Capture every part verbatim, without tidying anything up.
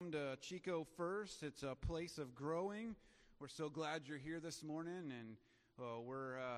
To Chico First. It's a place of growing. We're so glad you're here this morning, and uh, we're uh,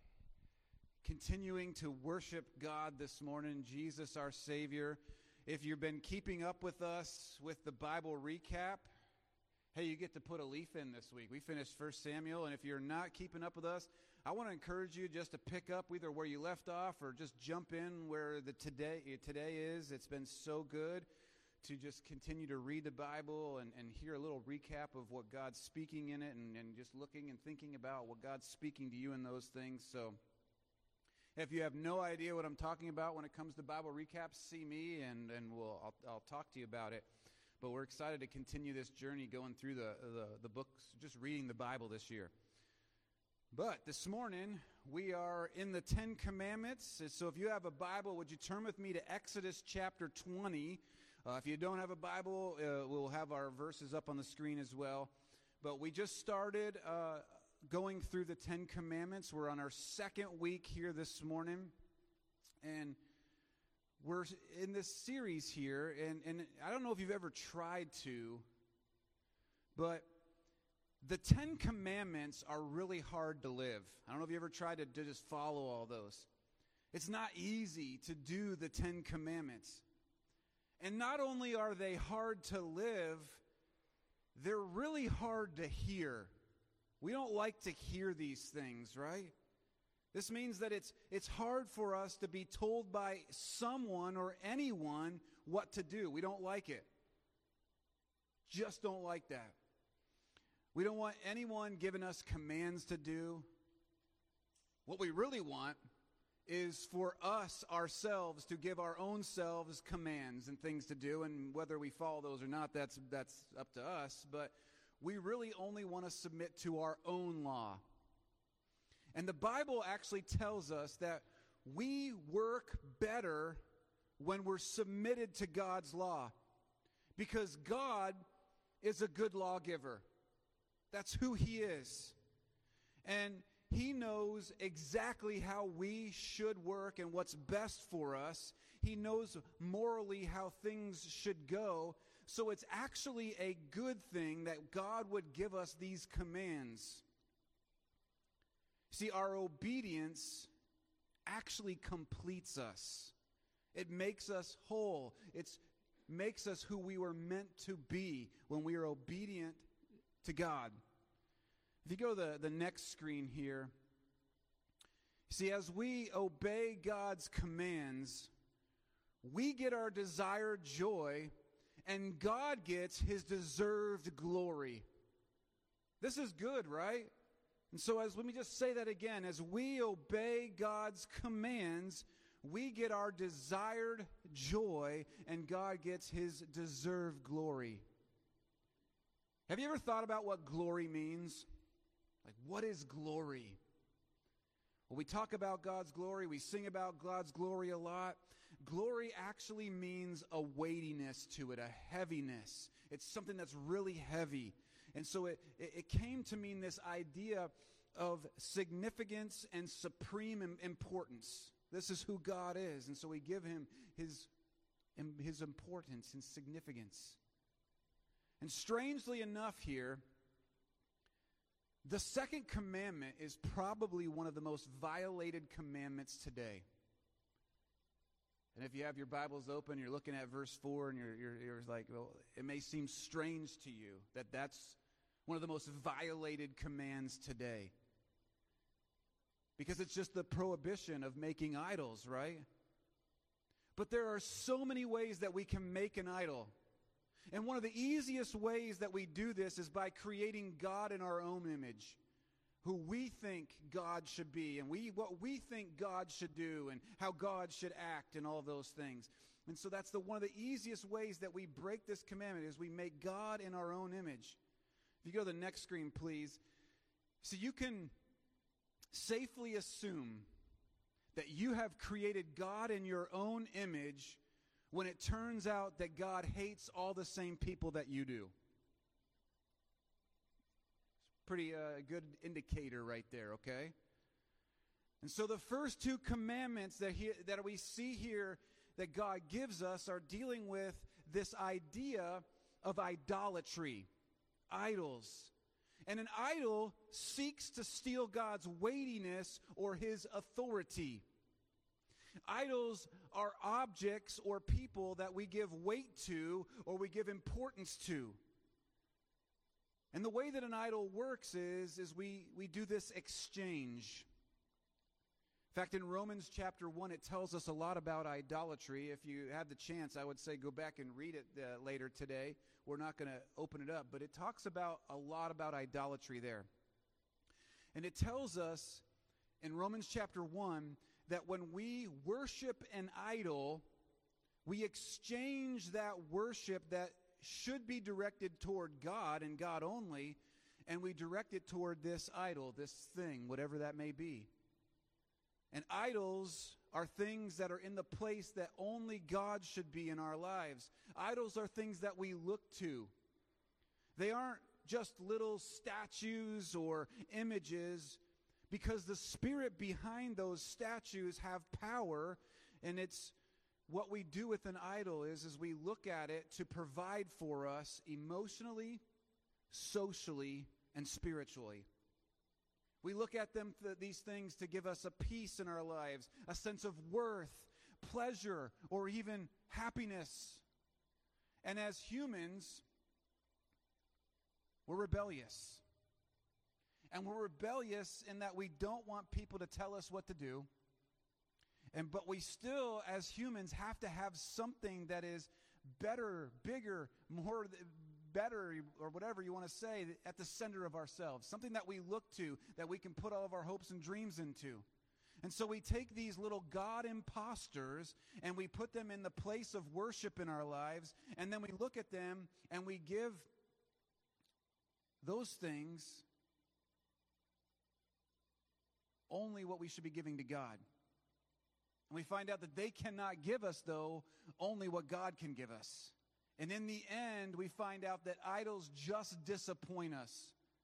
continuing to worship God this morning, Jesus our Savior. If you've been keeping up with us with the Bible recap, hey, you get to put a leaf in this week. We finished First Samuel, and if you're not keeping up with us, I want to encourage you just to pick up either where you left off or just jump in where the today today is. It's been so good to just continue to read the Bible and, and hear a little recap of what God's speaking in it, and, and just looking and thinking about what God's speaking to you in those things. So if you have no idea what I'm talking about when it comes to Bible recaps, see me, and, and we'll I'll, I'll talk to you about it. But we're excited to continue this journey going through the, the, the books, just reading the Bible this year. But this morning, we are in the Ten Commandments. So if you have a Bible, would you turn with me to Exodus chapter twenty? Uh, if you don't have a Bible, uh, we'll have our verses up on the screen as well. But we just started uh, going through the Ten Commandments. We're on our second week here this morning. And we're in this series here. And, and I don't know if you've ever tried to, but the Ten Commandments are really hard to live. I don't know if you ever tried to, to just follow all those. It's not easy to do the Ten Commandments. And not only are they hard to live, they're really hard to hear. We don't like to hear these things, right? This means that it's it's hard for us to be told by someone or anyone what to do. We don't like it. Just don't like that. We don't want anyone giving us commands to do. What we really want is for us ourselves to give our own selves commands and things to do, and whether we follow those or not, that's that's up to us. But we really only want to submit to our own law. And the Bible actually tells us that we work better when we're submitted to God's law, because God is a good lawgiver. That's who He is. And He knows exactly how we should work and what's best for us. He knows morally how things should go. So it's actually a good thing that God would give us these commands. See, our obedience actually completes us. It makes us whole. It makes us who we were meant to be when we are obedient to God. If you go to the, the next screen here, see, as we obey God's commands, we get our desired joy, and God gets His deserved glory. This is good, right? And so as let me just say that again. As we obey God's commands, we get our desired joy, and God gets His deserved glory. Have you ever thought about what glory means? Like, what is glory? Well, we talk about God's glory. We sing about God's glory a lot. Glory actually means a weightiness to it, a heaviness. It's something that's really heavy. And so it, it, it came to mean this idea of significance and supreme importance. This is who God is. And so we give Him His, his importance and significance. And strangely enough here, the second commandment is probably one of the most violated commandments today. And if you have your Bibles open, you're looking at verse four, and you're, you're, you're like, well, it may seem strange to you that that's one of the most violated commands today. Because it's just the prohibition of making idols, right? But there are so many ways that we can make an idol. And one of the easiest ways that we do this is by creating God in our own image, who we think God should be, and we what we think God should do, and how God should act, and all those things. And so that's the one of the easiest ways that we break this commandment, is we make God in our own image. If you go to the next screen, please. So you can safely assume that you have created God in your own image when it turns out that God hates all the same people that you do. It's pretty uh, good indicator right there, okay? And so the first two commandments that he, that we see here that God gives us are dealing with this idea of idolatry, idols. And an idol seeks to steal God's weightiness or his authority. Idols are objects or people that we give weight to or we give importance to. And the way that an idol works is, is we, we do this exchange. In fact, in Romans chapter one, it tells us a lot about idolatry. If you have the chance, I would say go back and read it uh, later today. We're not going to open it up, but it talks about a lot about idolatry there. And it tells us in Romans chapter one that when we worship an idol, we exchange that worship that should be directed toward God and God only, and we direct it toward this idol, this thing, whatever that may be. And idols are things that are in the place that only God should be in our lives. Idols are things that we look to. They aren't just little statues or images, because the spirit behind those statues have power, and it's what we do with an idol is, is we look at it to provide for us emotionally, socially, and spiritually. We look at them, th- these things to give us a peace in our lives, a sense of worth, pleasure, or even happiness. And as humans, we're rebellious. And we're rebellious in that we don't want people to tell us what to do. And but we still, as humans, have to have something that is better, bigger, more better, or whatever you want to say, at the center of ourselves. Something that we look to, that we can put all of our hopes and dreams into. And so we take these little God imposters and we put them in the place of worship in our lives, and then we look at them and we give those things only what we should be giving to God. And we find out that they cannot give us, though, only what God can give us. And in the end, we find out that idols just disappoint us.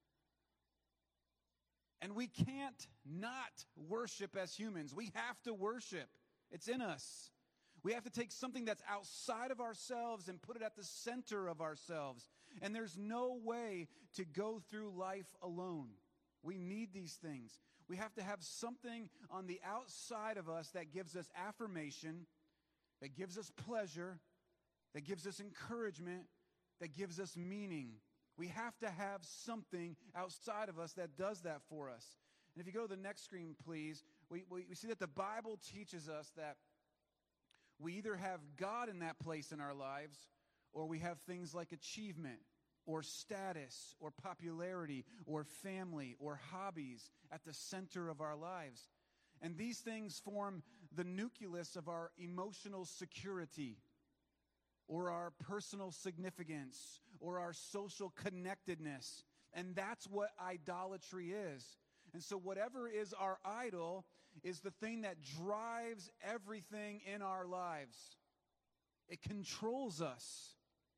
And we can't not worship as humans. We have to worship. It's in us. We have to take something that's outside of ourselves and put it at the center of ourselves. And there's no way to go through life alone. We need these things. We have to have something on the outside of us that gives us affirmation, that gives us pleasure, that gives us encouragement, that gives us meaning. We have to have something outside of us that does that for us. And if you go to the next screen, please, we, we, we see that the Bible teaches us that we either have God in that place in our lives, or we have things like achievement, or status, or popularity, or family, or hobbies at the center of our lives. And these things form the nucleus of our emotional security, or our personal significance, or our social connectedness. And that's what idolatry is. And so whatever is our idol is the thing that drives everything in our lives. It controls us.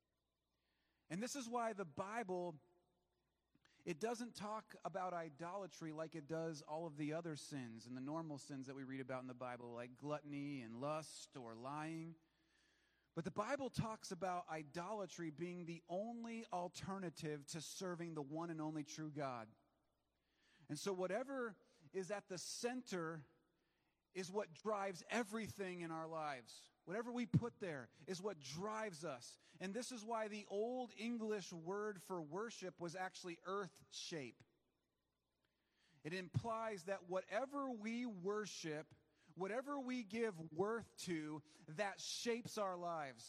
And this is why the Bible, it doesn't talk about idolatry like it does all of the other sins and the normal sins that we read about in the Bible, like gluttony and lust or lying. But the Bible talks about idolatry being the only alternative to serving the one and only true God. And so whatever is at the center is what drives everything in our lives. Whatever we put there is what drives us. And this is why the Old English word for worship was actually earth shape. It implies that whatever we worship, whatever we give worth to, that shapes our lives.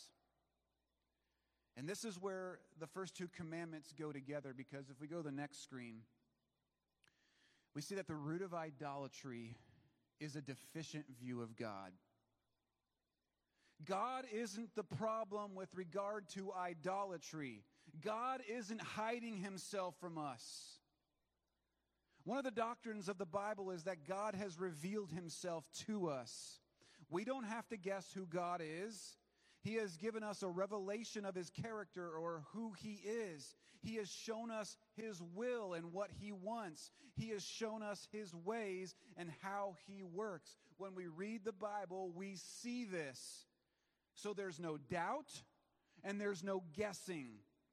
And this is where the first two commandments go together, because if we go to the next screen, we see that the root of idolatry is a deficient view of God. God isn't the problem with regard to idolatry. God isn't hiding himself from us. One of the doctrines of the Bible is that God has revealed himself to us. We don't have to guess who God is. He has given us a revelation of his character, or who he is. He has shown us his will and what he wants. He has shown us his ways and how he works. When we read the Bible, we see this. So there's no doubt and there's no guessing.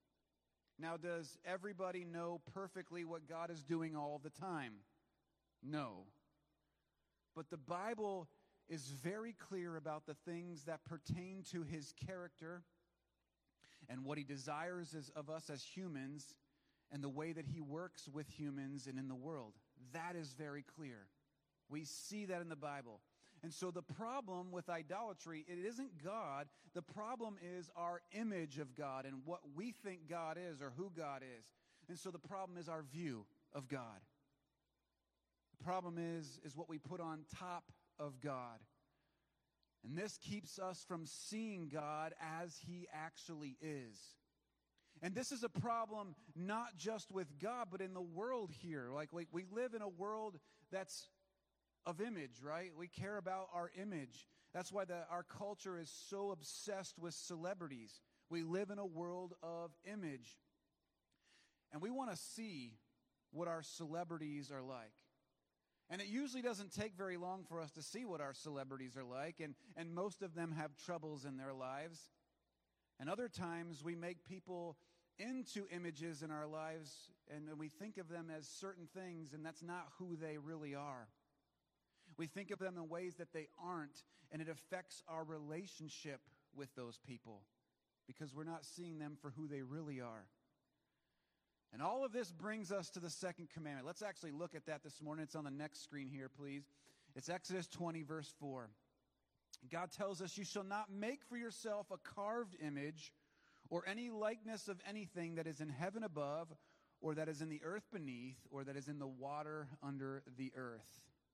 Now, does everybody know perfectly what God is doing all the time? No. But the Bible is very clear about the things that pertain to his character and what he desires is of us as humans and the way that he works with humans and in the world. That is very clear. We see that in the Bible. And so the problem with idolatry, it isn't God. The problem is our image of God and what we think God is or who God is. And so the problem is our view of God. The problem is, is what we put on top of God. And this keeps us from seeing God as he actually is. And this is a problem not just with God, but in the world here. Like, like we live in a world that's of image, right? We care about our image. That's why the, our culture is so obsessed with celebrities. We live in a world of image. And we want to see what our celebrities are like. And it usually doesn't take very long for us to see what our celebrities are like, and, and most of them have troubles in their lives. And other times we make people into images in our lives, and we think of them as certain things, and that's not who they really are. We think of them in ways that they aren't, and it affects our relationship with those people because we're not seeing them for who they really are. And all of this brings us to the second commandment. Let's actually look at that this morning. It's on the next screen here, please. It's Exodus twenty, verse four. God tells us, "You shall not make for yourself a carved image or any likeness of anything that is in heaven above, or that is in the earth beneath, or that is in the water under the earth."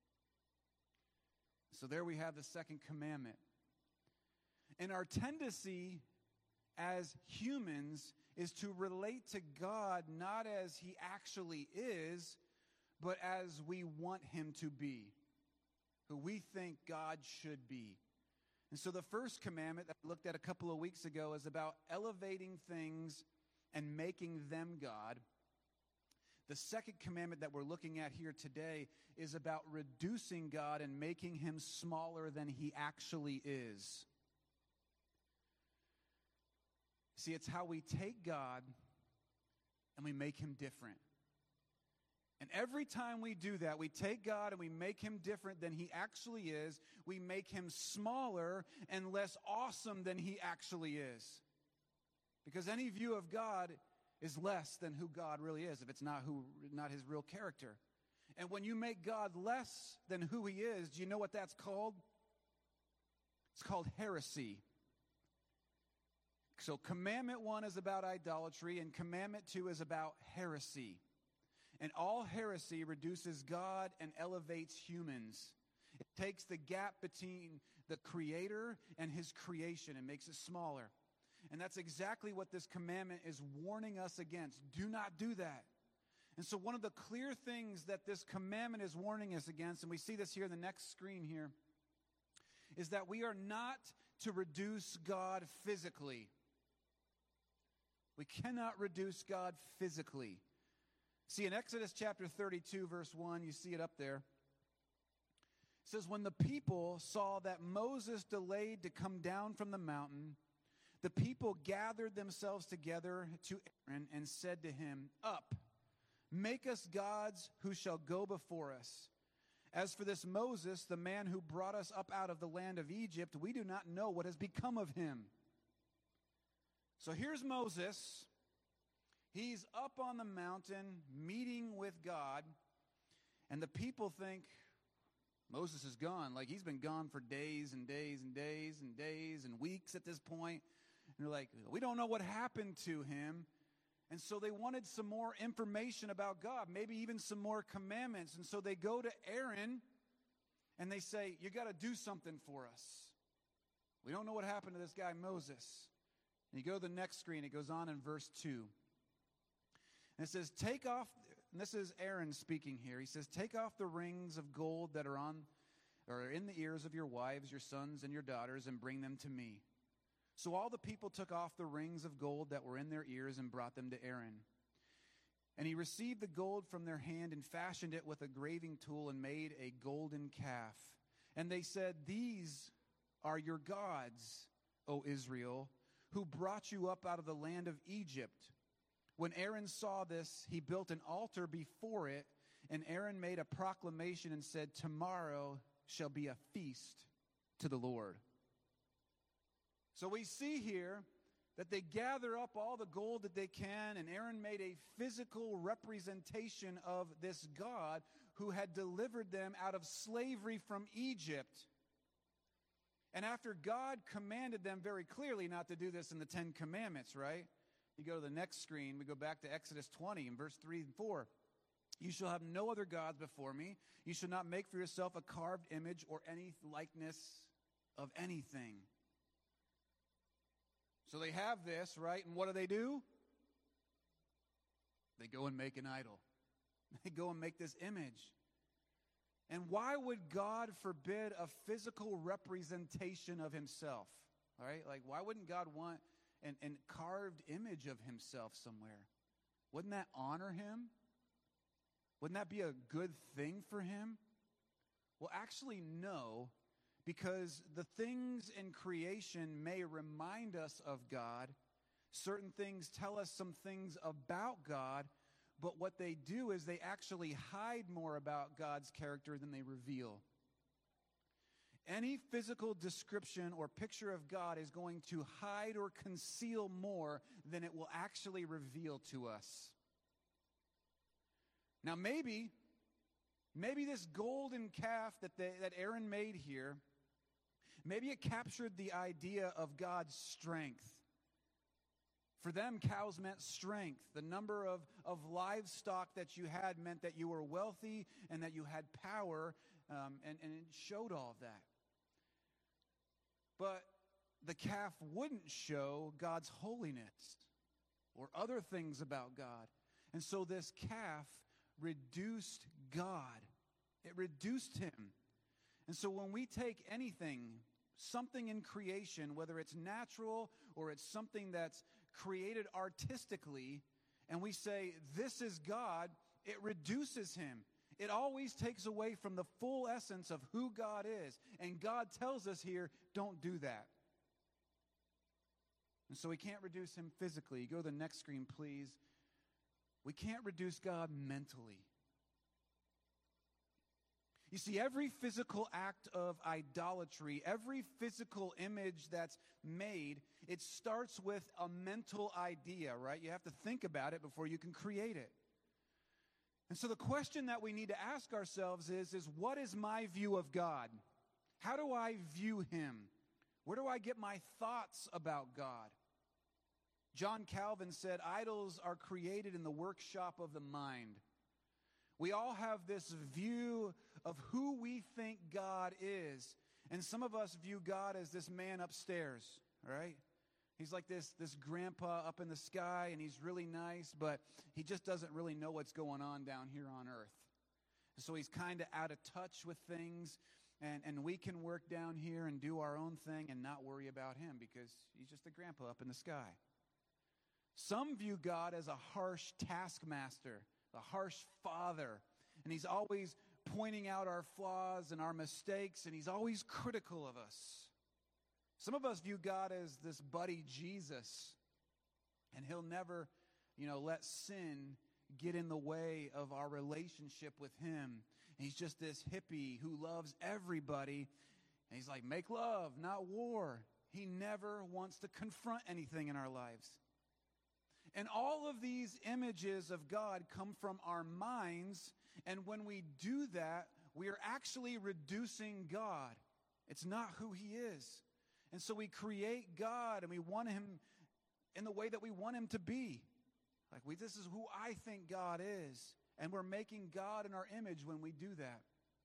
So there we have the second commandment. And our tendency as humans is to relate to God not as he actually is, but as we want him to be, who we think God should be. And so the first commandment that I looked at a couple of weeks ago is about elevating things and making them God. The second commandment that we're looking at here today is about reducing God and making him smaller than he actually is. See, it's how we take God and we make him different. And every time we do that, we take God and we make him different than he actually is. We make him smaller and less awesome than he actually is. Because any view of God is less than who God really is, if it's not who, not his real character. And when you make God less than who he is, do you know what that's called? It's called heresy. So commandment one is about idolatry, and commandment two is about heresy. And all heresy reduces God and elevates humans. It takes the gap between the Creator and his creation and makes it smaller. And that's exactly what this commandment is warning us against. Do not do that. And so one of the clear things that this commandment is warning us against, and we see this here in the next screen here, is that we are not to reduce God physically. We cannot reduce God physically. See, in Exodus chapter thirty-two, verse one, you see it up there. It says, "When the people saw that Moses delayed to come down from the mountain, the people gathered themselves together to Aaron and said to him, 'Up, make us gods who shall go before us. As for this Moses, the man who brought us up out of the land of Egypt, we do not know what has become of him.'" So here's Moses. He's up on the mountain meeting with God, and the people think Moses is gone. Like, he's been gone for days and days and days and days and weeks at this point. And they're like, we don't know what happened to him. And so they wanted some more information about God, maybe even some more commandments. And so they go to Aaron and they say, "You got to do something for us. We don't know what happened to this guy Moses." And you go to the next screen. It goes on in verse two. And it says, "Take off," and this is Aaron speaking here. He says, "Take off the rings of gold that are on or in the ears of your wives, your sons, and your daughters, and bring them to me." So all the people took off the rings of gold that were in their ears and brought them to Aaron. And he received the gold from their hand and fashioned it with a graving tool and made a golden calf. And they said, "These are your gods, O Israel, who brought you up out of the land of Egypt." When Aaron saw this, he built an altar before it, and Aaron made a proclamation and said, "Tomorrow shall be a feast to the Lord." So we see here that they gather up all the gold that they can, and Aaron made a physical representation of this God who had delivered them out of slavery from Egypt. And after God commanded them very clearly not to do this in the Ten Commandments, right? You go to the next screen, we go back to Exodus twenty in verse three and four. "You shall have no other gods before me. You shall not make for yourself a carved image or any likeness of anything." So they have this, right? And what do they do? They go and make an idol. They go and make this image. And why would God forbid a physical representation of himself? All right? Like, why wouldn't God want an, an carved image of himself somewhere? Wouldn't that honor him? Wouldn't that be a good thing for him? Well, actually, no, because the things in creation may remind us of God. Certain things tell us some things about God, but what they do is they actually hide more about God's character than they reveal. Any physical description or picture of God is going to hide or conceal more than it will actually reveal to us. Now maybe, maybe this golden calf that, they, that Aaron made here, maybe it captured the idea of God's strength. For them, cows meant strength. The number of, of livestock that you had meant that you were wealthy and that you had power, um, and, and it showed all of that. But the calf wouldn't show God's holiness or other things about God. And so this calf reduced God. It reduced him. And so when we take anything, something in creation, whether it's natural or it's something that's created artistically, and we say, this is God, it reduces him. It always takes away from the full essence of who God is. And God tells us here, don't do that. And so we can't reduce him physically. Go to the next screen, please. We can't reduce God mentally. You see, every physical act of idolatry, every physical image that's made, it starts with a mental idea, right? You have to think about it before you can create it. And so the question that we need to ask ourselves is, is what is my view of God? How do I view him? Where do I get my thoughts about God? John Calvin said, idols are created in the workshop of the mind. We all have this view of who we think God is. And some of us view God as this man upstairs, right? He's like this, this grandpa up in the sky, and he's really nice, but he just doesn't really know what's going on down here on earth. So he's kind of out of touch with things, and, and we can work down here and do our own thing and not worry about him because he's just a grandpa up in the sky. Some view God as a harsh taskmaster, a harsh father, and he's always pointing out our flaws and our mistakes, and he's always critical of us. Some of us view God as this buddy Jesus, and he'll never, you know, let sin get in the way of our relationship with him. And he's just this hippie who loves everybody, and he's like, make love, not war. He never wants to confront anything in our lives. And all of these images of God come from our minds, and when we do that, we are actually reducing God. It's not who he is. And so we create God, and we want him in the way that we want him to be. Like, we, this is who I think God is. And we're making God in our image when we do that.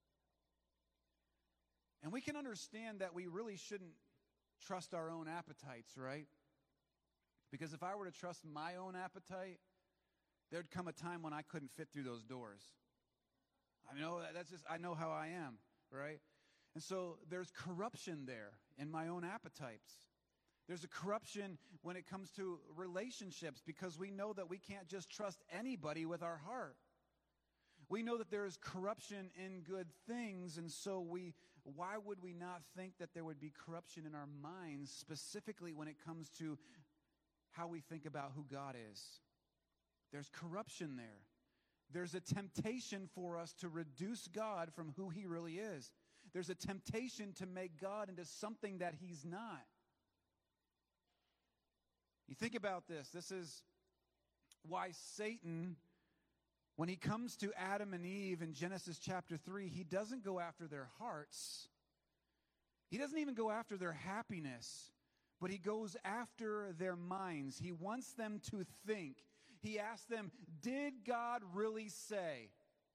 And we can understand that we really shouldn't trust our own appetites, right? Because if I were to trust my own appetite, there'd come a time when I couldn't fit through those doors. I know that's just, I know how I am, right? And so there's corruption there in my own appetites. There's a corruption when it comes to relationships because we know that we can't just trust anybody with our heart. We know that there is corruption in good things, and so we, why would we not think that there would be corruption in our minds, specifically when it comes to how we think about who God is? There's corruption there. There's a temptation for us to reduce God from who he really is. There's a temptation to make God into something that he's not. You think about this. This is why Satan, when he comes to Adam and Eve in Genesis chapter three, he doesn't go after their hearts. He doesn't even go after their happiness, but he goes after their minds. He wants them to think. He asks them, did God really say?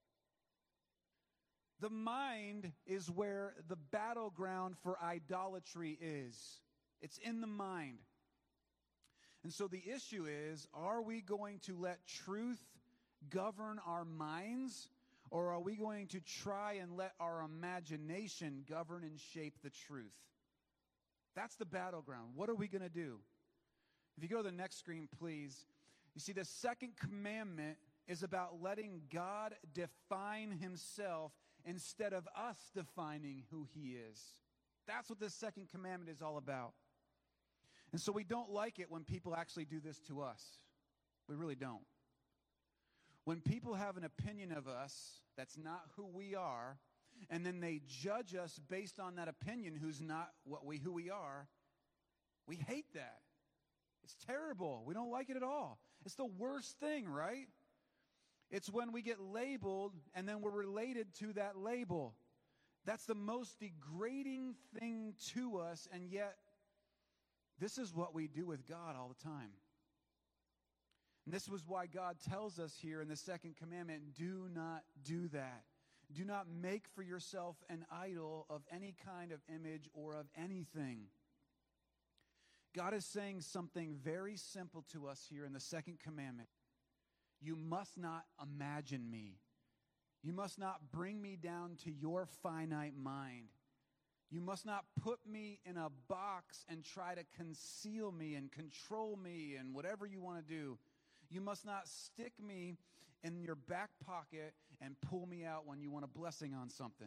The mind is where the battleground for idolatry is. It's in the mind. And so the issue is, are we going to let truth govern our minds, or are we going to try and let our imagination govern and shape the truth? That's the battleground. What are we going to do? If you go to the next screen, please. You see, the second commandment is about letting God define himself instead of us defining who he is. That's what this second commandment is all about. And so we don't like it when people actually do this to us. We really don't. When people have an opinion of us that's not who we are, and then they judge us based on that opinion who's not what we who we are, we hate that. It's terrible. We don't like it at all. It's the worst thing, right? It's when we get labeled and then we're related to that label. That's the most degrading thing to us, and yet this is what we do with God all the time. And this was why God tells us here in the second commandment, do not do that. Do not make for yourself an idol of any kind of image or of anything. God is saying something very simple to us here in the second commandment. You must not imagine me. You must not bring me down to your finite mind. You must not put me in a box and try to conceal me and control me and whatever you want to do. You must not stick me in your back pocket and pull me out when you want a blessing on something.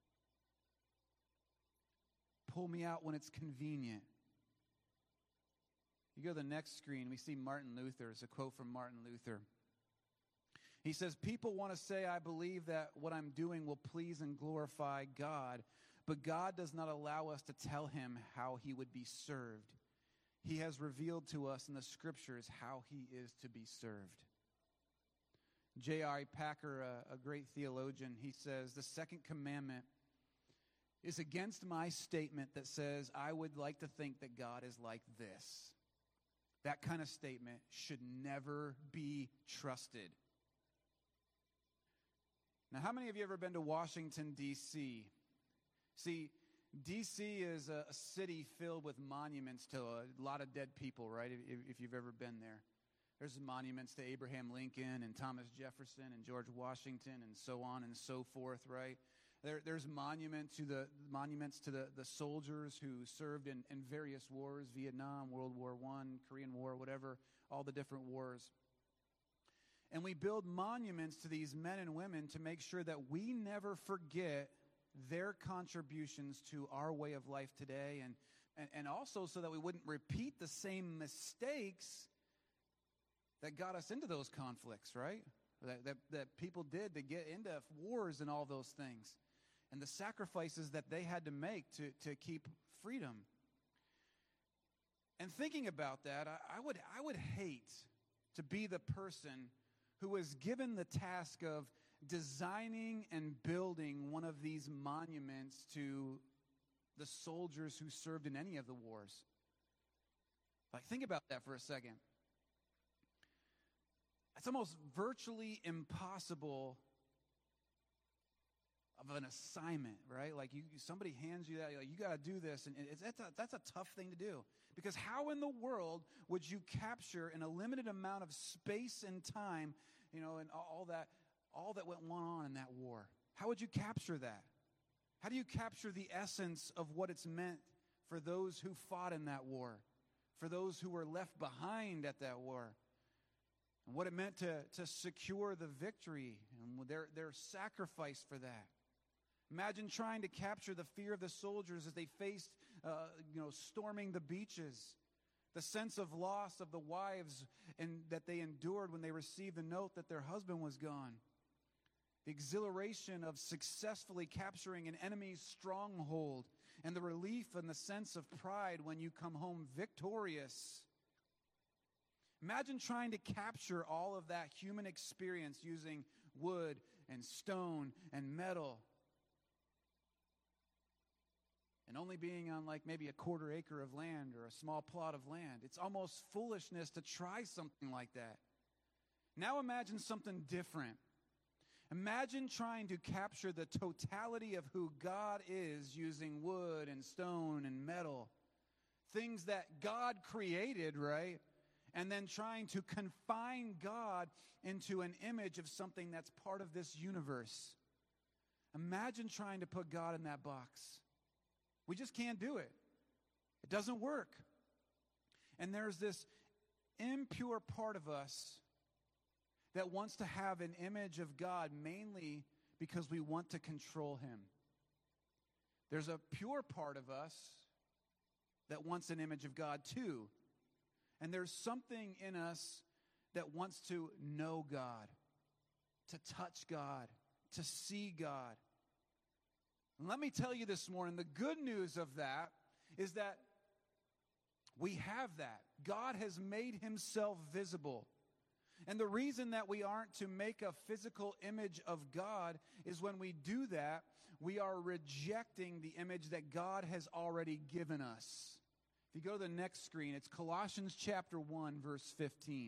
Pull me out when it's convenient. You go to the next screen, we see Martin Luther. It's a quote from Martin Luther. He says, people want to say, I believe that what I'm doing will please and glorify God, but God does not allow us to tell him how he would be served. He has revealed to us in the scriptures how he is to be served. J R Packer, a, a great theologian, he says, the second commandment is against my statement that says, I would like to think that God is like this. That kind of statement should never be trusted. Now, how many of you have ever been to Washington, D C? See, D C is a, a city filled with monuments to a lot of dead people, right, if, if you've ever been there. There's monuments to Abraham Lincoln and Thomas Jefferson and George Washington and so on and so forth, right? There, there's monument to the, monuments to the, the soldiers who served in, in various wars, Vietnam, World War One, Korean War, whatever, all the different wars. And we build monuments to these men and women to make sure that we never forget their contributions to our way of life today, and, and, and also so that we wouldn't repeat the same mistakes that got us into those conflicts, right? That, that, that people did to get into wars and all those things, and the sacrifices that they had to make to, to keep freedom. And thinking about that, I, I would I would hate to be the person who was given the task of designing and building one of these monuments to the soldiers who served in any of the wars. Like, think about that for a second. It's almost virtually impossible of an assignment, right? Like, you, somebody hands you that, like, you got to do this, and it's, that's, a, that's a tough thing to do. Because how in the world would you capture in a limited amount of space and time, you know, and all that, all that went on in that war? How would you capture that? How do you capture the essence of what it's meant for those who fought in that war, for those who were left behind at that war, and what it meant to, to secure the victory and their, their sacrifice for that? Imagine trying to capture the fear of the soldiers as they faced, uh, you know, storming the beaches, The sense of loss of the wives and that they endured when they received the note that their husband was gone. The exhilaration of successfully capturing an enemy's stronghold, and the relief and the sense of pride when you come home victorious. Imagine trying to capture all of that human experience using wood and stone and metal, and only being on like maybe a quarter acre of land or a small plot of land. It's almost foolishness to try something like that. Now imagine something different. Imagine trying to capture the totality of who God is using wood and stone and metal. Things that God created, right? And then trying to confine God into an image of something that's part of this universe. Imagine trying to put God in that box. We just can't do it. It doesn't work. And there's this impure part of us that wants to have an image of God mainly because we want to control him. There's a pure part of us that wants an image of God too. And there's something in us that wants to know God, to touch God, to see God. And let me tell you this morning, the good news of that is that we have that. God has made himself visible. And the reason that we aren't to make a physical image of God is when we do that, we are rejecting the image that God has already given us. If you go to the next screen, it's Colossians chapter one, verse fifteen.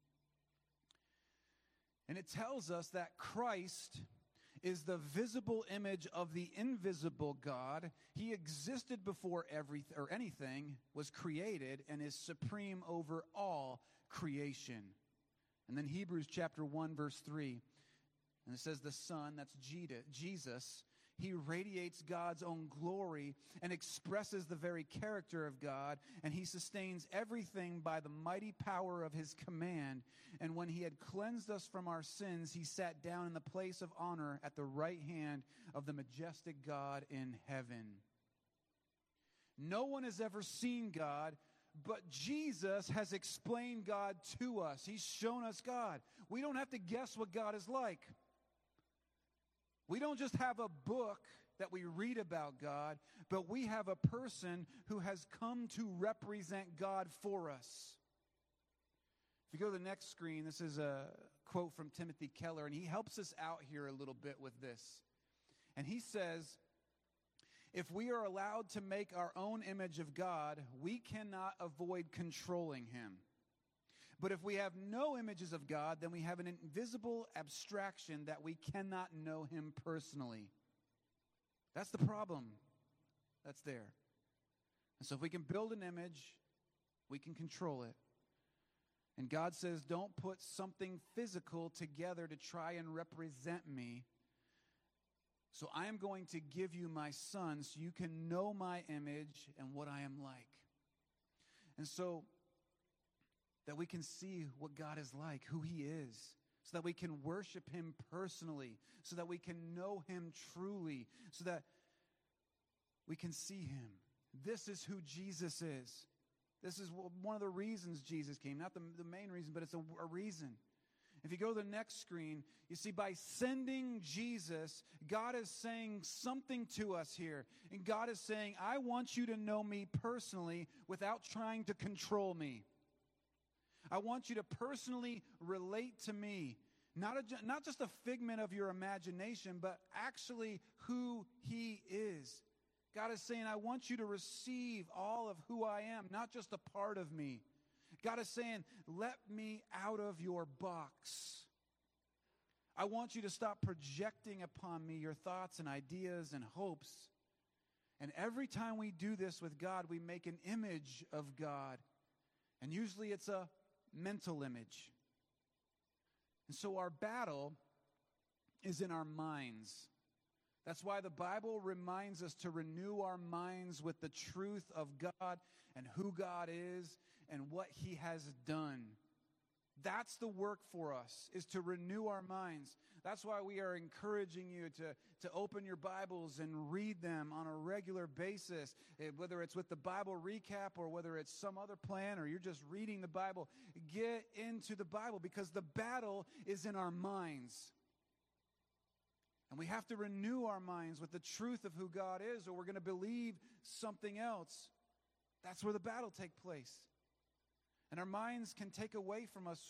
And it tells us that Christ is the visible image of the invisible God. He existed before everything or anything was created and is supreme over all creation. And then Hebrews chapter one, verse three. And it says the Son, that's Jesus, he radiates God's own glory and expresses the very character of God, and he sustains everything by the mighty power of his command. And when he had cleansed us from our sins, he sat down in the place of honor at the right hand of the majestic God in heaven. No one has ever seen God, but Jesus has explained God to us. He's shown us God. We don't have to guess what God is like. We don't just have a book that we read about God, but we have a person who has come to represent God for us. If you go to the next screen, this is a quote from Timothy Keller, and he helps us out here a little bit with this. And he says, if we are allowed to make our own image of God, we cannot avoid controlling him. But if we have no images of God, then we have an invisible abstraction that we cannot know him personally. That's the problem that's there. And so if we can build an image, we can control it. And God says, don't put something physical together to try and represent me. So I am going to give you my Son so you can know my image and what I am like. And so that we can see what God is like, who he is, so that we can worship him personally, so that we can know him truly, so that we can see him. This is who Jesus is. This is one of the reasons Jesus came. Not the, the main reason, but it's a, a reason. If you go to the next screen, you see by sending Jesus, God is saying something to us here. And God is saying, I want you to know me personally without trying to control me. I want you to personally relate to me. Not, a, not just a figment of your imagination, but actually who he is. God is saying, I want you to receive all of who I am, not just a part of me. God is saying, let me out of your box. I want you to stop projecting upon me your thoughts and ideas and hopes. And every time we do this with God, we make an image of God. And usually it's a mental image. And so our battle is in our minds. That's why the Bible reminds us to renew our minds with the truth of God and who God is and what he has done. That's the work for us, is to renew our minds. That's why we are encouraging you to, to open your Bibles and read them on a regular basis, eh, whether it's with the Bible recap or whether it's some other plan or you're just reading the Bible. Get into the Bible because the battle is in our minds. And we have to renew our minds with the truth of who God is, or we're going to believe something else. That's where the battle takes place. And our minds can take away from us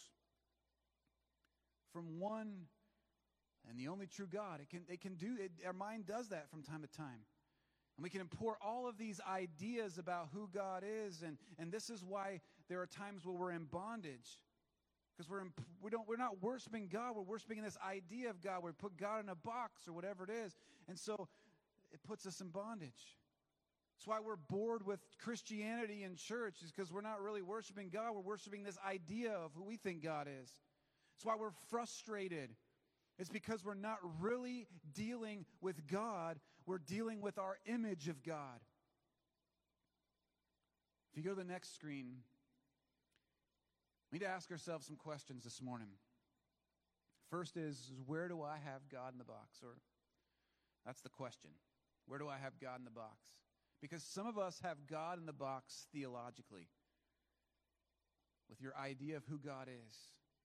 from one and the only true God. It can, it can do it. Our mind does that from time to time. And we can import all of these ideas about who God is. And, and this is why there are times where we're in bondage. Because we're in, we don't, we're not worshiping God. We're worshiping this idea of God. We put God in a box or whatever it is. And so it puts us in bondage. That's why we're bored with Christianity and church, is because we're not really worshiping God. We're worshiping this idea of who we think God is. That's why we're frustrated. It's because we're not really dealing with God. We're dealing with our image of God. If you go to the next screen, we need to ask ourselves some questions this morning. First is, is where do I have God in the box? Or that's the question. Where do I have God in the box? Because some of us have God in the box theologically, with your idea of who God is.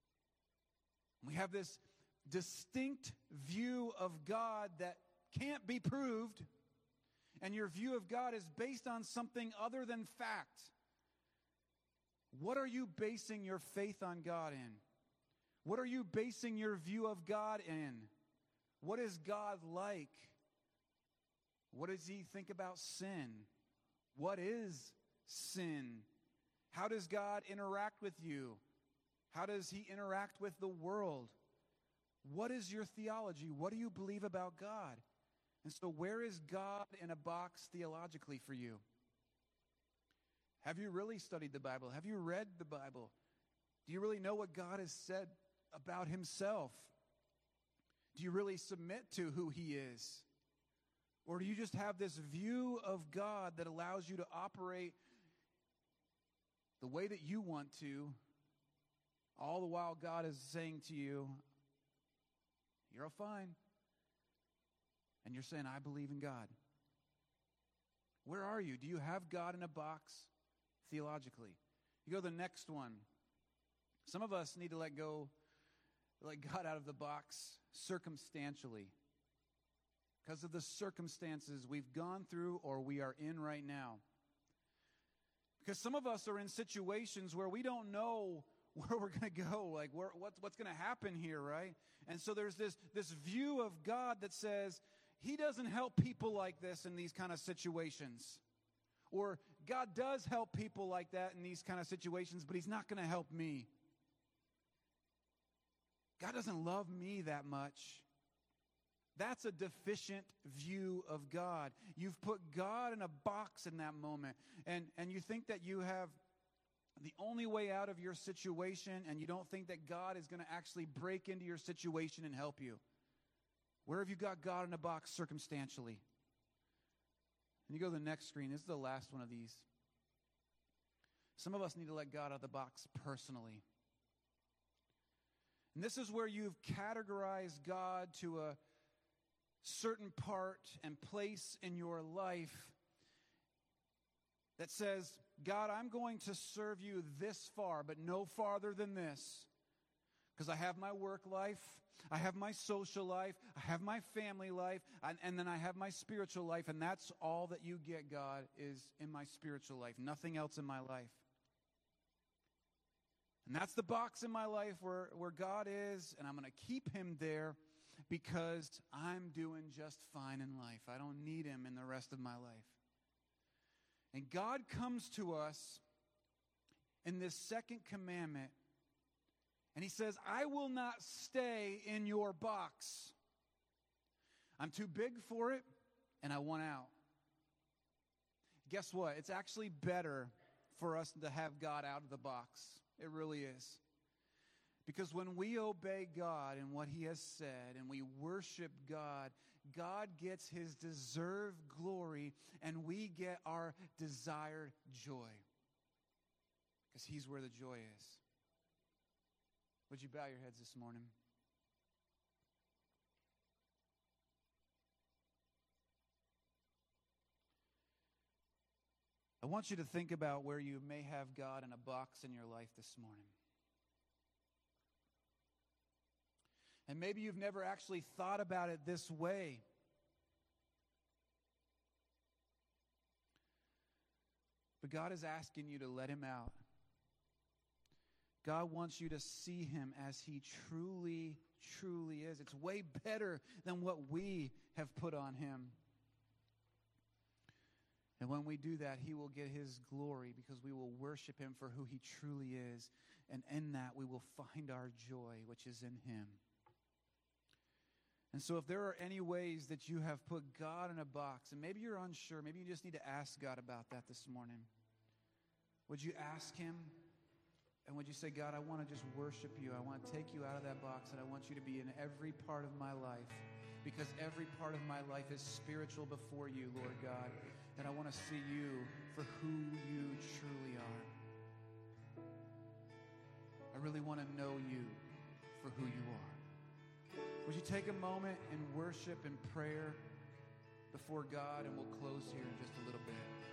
We have this distinct view of God that can't be proved, and your view of God is based on something other than fact. What are you basing your faith on God in? What are you basing your view of God in? What is God like? What does he think about sin? What is sin? How does God interact with you? How does he interact with the world? What is your theology? What do you believe about God? And so where is God in a box theologically for you? Have you really studied the Bible? Have you read the Bible? Do you really know what God has said about himself? Do you really submit to who he is? Or do you just have this view of God that allows you to operate the way that you want to, all the while God is saying to you, you're all fine. And you're saying, I believe in God. Where are you? Do you have God in a box theologically? You go to the next one. Some of us need to let go, let God out of the box circumstantially, because of the circumstances we've gone through or we are in right now. Because some of us are in situations where we don't know where we're going to go, like where, what's, what's going to happen here, right? And so there's this, this view of God that says he doesn't help people like this in these kind of situations. Or God does help people like that in these kind of situations, but he's not going to help me. God doesn't love me that much. That's a deficient view of God. You've put God in a box in that moment. And, and you think that you have the only way out of your situation, and you don't think that God is going to actually break into your situation and help you. Where have you got God in a box circumstantially? And you go to the next screen. This is the last one of these. Some of us need to let God out of the box personally. And this is where you've categorized God to a certain part and place in your life that says, God, I'm going to serve you this far, but no farther than this. Because I have my work life, I have my social life, I have my family life, and, and then I have my spiritual life, and that's all that you get, God, is in my spiritual life. Nothing else in my life. And that's the box in my life where, where God is, and I'm going to keep him there because I'm doing just fine in life. I don't need him in the rest of my life. And God comes to us in this second commandment, and he says, I will not stay in your box. I'm too big for it, and I want out. Guess what? It's actually better for us to have God out of the box. It really is. Because when we obey God and what he has said, and we worship God, God gets his deserved glory, and we get our desired joy. Because he's where the joy is. Would you bow your heads this morning? I want you to think about where you may have God in a box in your life this morning. And maybe you've never actually thought about it this way. But God is asking you to let him out. God wants you to see him as he truly, truly is. It's way better than what we have put on him. And when we do that, he will get his glory because we will worship him for who he truly is. And in that, we will find our joy, which is in him. And so if there are any ways that you have put God in a box, and maybe you're unsure, maybe you just need to ask God about that this morning. Would you ask him? And would you say, God, I want to just worship you. I want to take you out of that box, and I want you to be in every part of my life, because every part of my life is spiritual before you, Lord God. And I want to see you for who you truly are. I really want to know you for who you are. Would you take a moment and worship and prayer before God, and we'll close here in just a little bit.